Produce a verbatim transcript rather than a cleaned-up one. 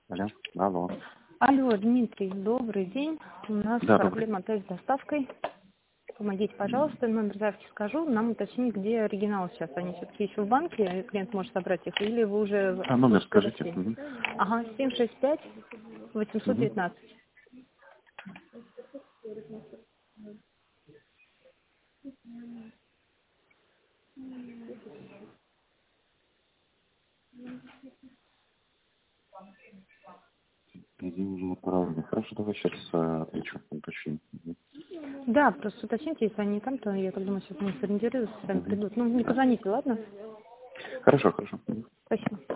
Алло, алло. Алло, Дмитрий, добрый день. У нас Да, добрый. проблема опять с доставкой. Помогите, пожалуйста, номер заявки скажу. Нам уточнить, где оригинал сейчас. Они все-таки еще в банке, клиент может собрать их, или вы уже... А, номер скажите. Угу. Ага, семь шесть пять восемьсот Угу. девятнадцать. Денежный правильно. Хорошо, давай сейчас а, отвечу, уточню. Угу. Да, просто уточните, если они там, то я так думаю, сейчас они сориентируются, сами Угу. придут. Ну, не позвоните, ладно? Хорошо, хорошо. Угу. Спасибо.